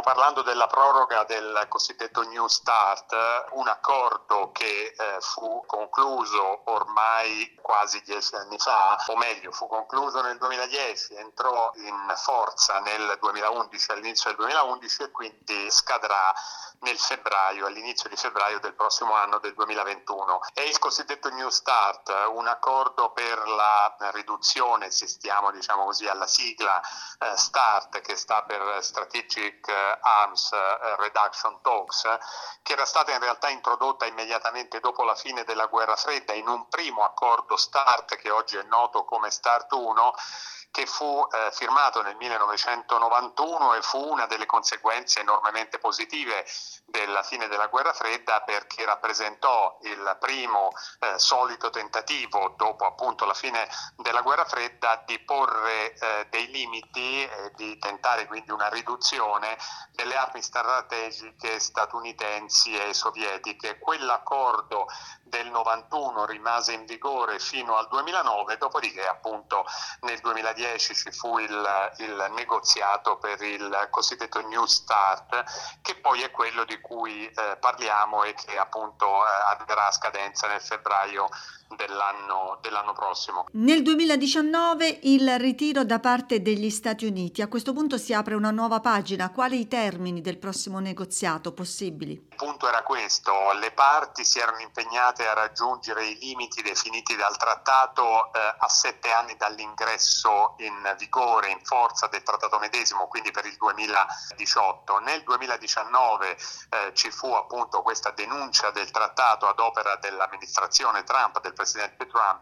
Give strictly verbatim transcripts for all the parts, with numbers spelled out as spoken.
parlando della proroga del cosiddetto New START, un accordo che eh, fu concluso ormai quasi dieci anni fa, o meglio fu concluso nel duemiladieci, entrò in forza nel duemilaundici, all'inizio del duemilaundici, e quindi scadrà nel febbraio, all'inizio di febbraio del prossimo anno, del duemilaventuno. È il cosiddetto New START, un accordo per la riduzione, se stiamo diciamo così alla sigla eh, START, che sta per Strategic Arms Reduction Talks, che era stata in realtà introdotta immediatamente dopo la fine della guerra fredda in un primo accordo START che oggi è noto come START uno, che fu eh, firmato nel millenovecentonovantuno e fu una delle conseguenze enormemente positive della fine della guerra fredda, perché rappresentò il primo eh, solito tentativo dopo appunto la fine della guerra fredda di porre eh, dei limiti e di tentare quindi una riduzione delle armi strategiche statunitensi e sovietiche. Quell'accordo del novantuno rimase in vigore fino al duemilanove, dopodiché appunto nel duemiladieci ci fu il, il negoziato per il cosiddetto New START, che poi è quello di cui eh, parliamo e che appunto eh, andrà a scadenza nel febbraio dell'anno, dell'anno prossimo. Nel duemiladiciannove il ritiro da parte degli Stati Uniti. A questo punto si apre una nuova pagina. Quali i termini del prossimo negoziato possibili? Il punto era questo: le parti si erano impegnate a raggiungere i limiti definiti dal trattato eh, a sette anni dall'ingresso in vigore, in forza del trattato medesimo, quindi per il duemiladiciotto. Nel duemiladiciannove eh, ci fu appunto questa denuncia del trattato ad opera dell'amministrazione Trump, del presidente Trump,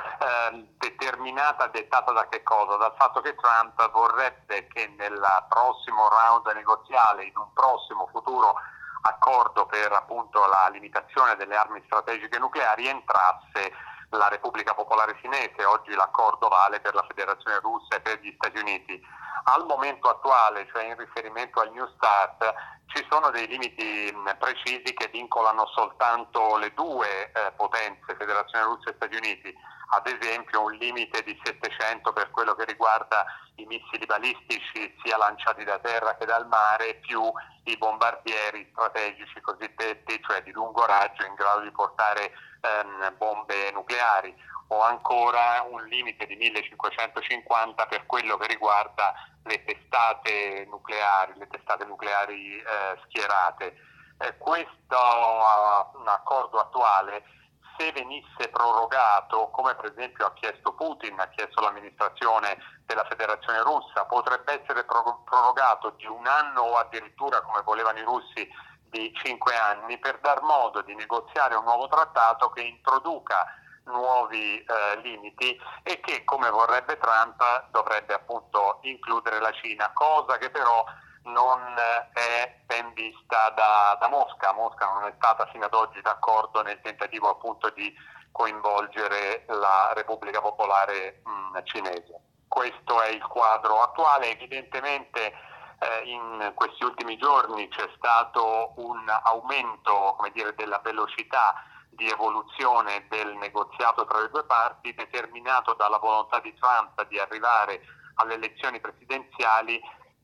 eh, determinata, dettata da che cosa? Dal fatto che Trump vorrebbe che nel prossimo round negoziale, in un prossimo futuro accordo per appunto la limitazione delle armi strategiche nucleari, entrasse la Repubblica Popolare Cinese. Oggi l'accordo vale per la Federazione Russa e per gli Stati Uniti. Al momento attuale, cioè in riferimento al New START, ci sono dei limiti precisi che vincolano soltanto le due eh, potenze, Federazione Russa e Stati Uniti. Ad esempio un limite di settecento per quello che riguarda i missili balistici sia lanciati da terra che dal mare, più i bombardieri strategici cosiddetti, cioè di lungo raggio, in grado di portare ehm, bombe nucleari, o ancora un limite di millecinquecentocinquanta per quello che riguarda le testate nucleari, le testate nucleari eh, schierate. Eh, questo uh, un accordo attuale, se venisse prorogato, come per esempio ha chiesto Putin, ha chiesto l'amministrazione della Federazione Russa, potrebbe essere pro- prorogato di un anno o addirittura, come volevano i russi, di cinque anni, per dar modo di negoziare un nuovo trattato che introduca nuovi eh, limiti e che, come vorrebbe Trump, dovrebbe appunto includere la Cina, cosa che però non è ben vista da, da Mosca. Mosca non è stata fino ad oggi d'accordo nel tentativo appunto di coinvolgere la Repubblica Popolare mh, Cinese. Questo è il quadro attuale. Evidentemente eh, in questi ultimi giorni c'è stato un aumento, come dire, della velocità di evoluzione del negoziato tra le due parti, determinato dalla volontà di Trump di arrivare alle elezioni presidenziali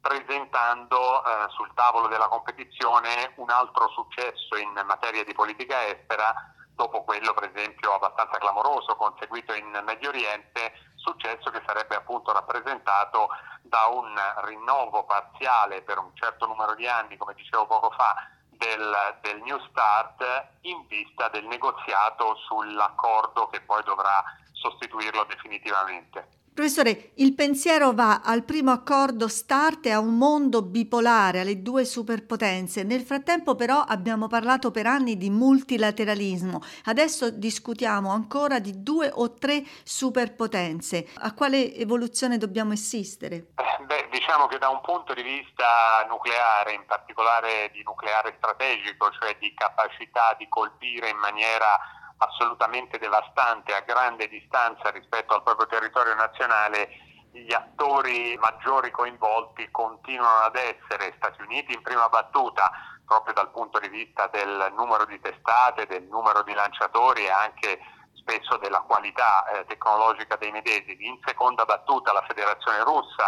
presentando eh, sul tavolo della competizione un altro successo in materia di politica estera, dopo quello per esempio abbastanza clamoroso conseguito in Medio Oriente, successo che sarebbe appunto rappresentato da un rinnovo parziale per un certo numero di anni, come dicevo poco fa, del, del New START, in vista del negoziato sull'accordo che poi dovrà sostituirlo definitivamente. Professore, il pensiero va al primo accordo START e a un mondo bipolare, alle due superpotenze. Nel frattempo però abbiamo parlato per anni di multilateralismo. Adesso discutiamo ancora di due o tre superpotenze. A quale evoluzione dobbiamo assistere? Beh, diciamo che da un punto di vista nucleare, in particolare di nucleare strategico, cioè di capacità di colpire in maniera assolutamente devastante a grande distanza rispetto al proprio territorio nazionale, gli attori maggiori coinvolti continuano ad essere Stati Uniti in prima battuta, proprio dal punto di vista del numero di testate, del numero di lanciatori e anche spesso della qualità eh, tecnologica dei medesimi. In seconda battuta la Federazione Russa,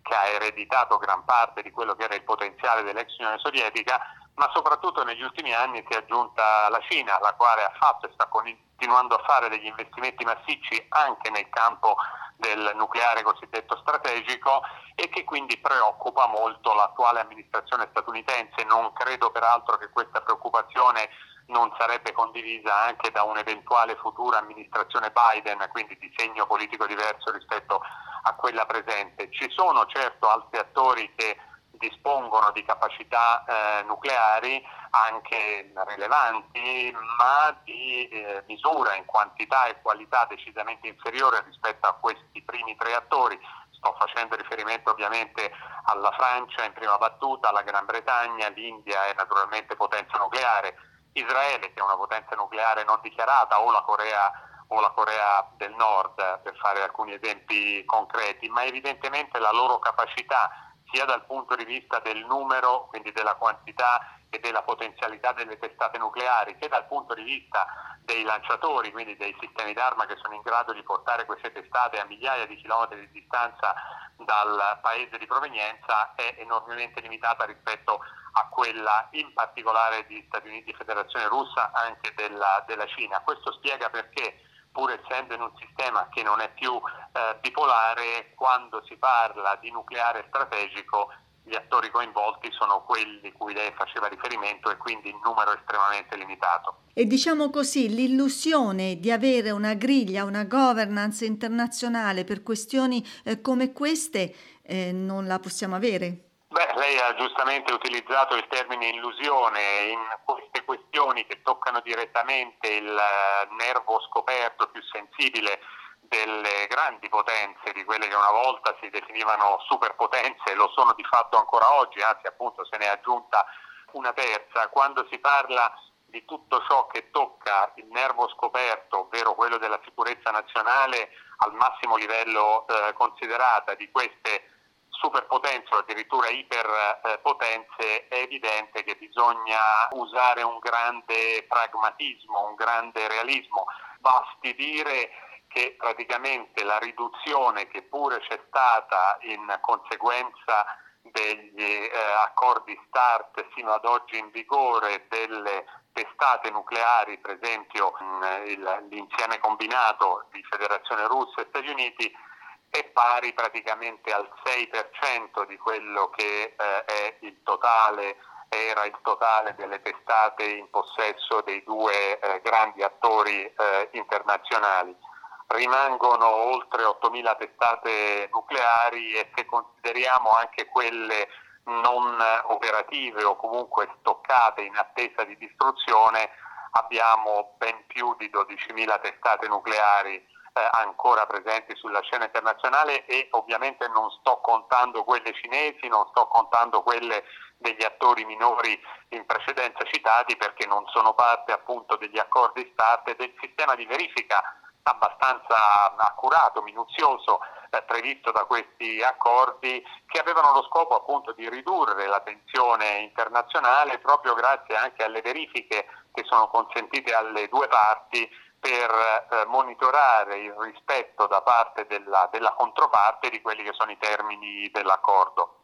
che ha ereditato gran parte di quello che era il potenziale dell'ex Unione Sovietica, ma soprattutto negli ultimi anni si è aggiunta la Cina, la quale ha fatto e sta continuando a fare degli investimenti massicci anche nel campo del nucleare cosiddetto strategico e che quindi preoccupa molto l'attuale amministrazione statunitense. Non credo peraltro che questa preoccupazione non sarebbe condivisa anche da un'eventuale futura amministrazione Biden, quindi di segno politico diverso rispetto a quella presente. Ci sono certo altri attori che dispongono di capacità eh, nucleari anche rilevanti, ma di eh, misura in quantità e qualità decisamente inferiore rispetto a questi primi tre attori. Sto facendo riferimento ovviamente alla Francia in prima battuta, alla Gran Bretagna, l'India è naturalmente potenza nucleare, Israele che è una potenza nucleare non dichiarata, o la Corea o la Corea del Nord, per fare alcuni esempi concreti, ma evidentemente la loro capacità sia dal punto di vista del numero, quindi della quantità e della potenzialità delle testate nucleari, che dal punto di vista dei lanciatori, quindi dei sistemi d'arma che sono in grado di portare queste testate a migliaia di chilometri di distanza dal paese di provenienza, è enormemente limitata rispetto a quella in particolare di Stati Uniti, Federazione Russa, anche della, della Cina. Questo spiega perché, pur essendo in un sistema che non è più eh, bipolare, quando si parla di nucleare strategico gli attori coinvolti sono quelli cui lei faceva riferimento e quindi in numero estremamente limitato. E diciamo così, l'illusione di avere una griglia, una governance internazionale per questioni eh, come queste eh, non la possiamo avere. Beh, lei ha giustamente utilizzato il termine illusione in queste questioni che toccano direttamente il nervo scoperto più sensibile delle grandi potenze, di quelle che una volta si definivano superpotenze, lo sono di fatto ancora oggi, anzi appunto se ne è aggiunta una terza. Quando si parla di tutto ciò che tocca il nervo scoperto, ovvero quello della sicurezza nazionale al massimo livello eh, considerata di queste superpotenze o addirittura iperpotenze, è evidente che bisogna usare un grande pragmatismo, un grande realismo. Basti dire che praticamente la riduzione che pure c'è stata in conseguenza degli eh, accordi START sino ad oggi in vigore delle testate nucleari, per esempio mh, il, l'insieme combinato di Federazione Russa e Stati Uniti, è pari praticamente al sei per cento di quello che eh, è il totale, era il totale delle testate in possesso dei due eh, grandi attori eh, internazionali. Rimangono oltre ottomila testate nucleari e se consideriamo anche quelle non operative o comunque stoccate in attesa di distruzione, abbiamo ben più di dodicimila testate nucleari eh, ancora presenti sulla scena internazionale e ovviamente non sto contando quelle cinesi, non sto contando quelle degli attori minori in precedenza citati perché non sono parte appunto degli accordi START e del sistema di verifica abbastanza accurato, minuzioso, eh, previsto da questi accordi che avevano lo scopo appunto di ridurre la tensione internazionale proprio grazie anche alle verifiche che sono consentite alle due parti per eh, monitorare il rispetto da parte della, della controparte di quelli che sono i termini dell'accordo.